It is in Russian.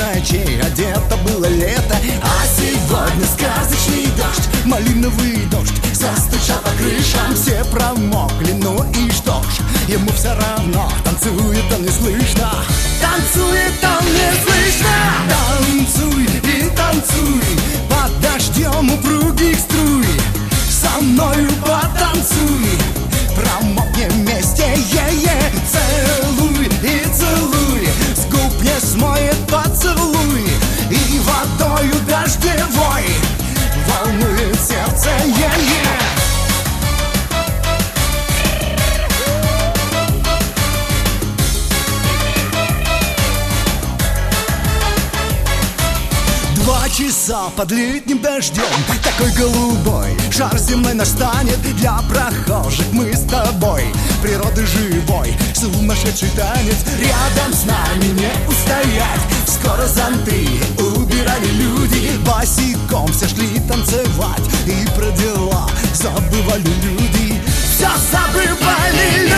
ночей одето было лето, а сегодня сказочный дождь, малиновый дождь застучал по крышам. Все промокли, ну и что ж, ему все равно, танцует он не слышно. Танцует он не слышно. Танцуй и танцуй под дождем упругих струй. Со мною потанцуй, промокнем вместе, целуй и целуй, с губ не смоет поцелуй, и водою дождевой волнует сердце, Два часа под летним дождем, такой голубой шар земной наш станет для прохожих. Мы с тобой, природы живой, сумасшедший танец, рядом с нами не устоять. Скоро зонты убирали люди, босиком все шли танцевать, и про дела забывали люди, все забывали люди.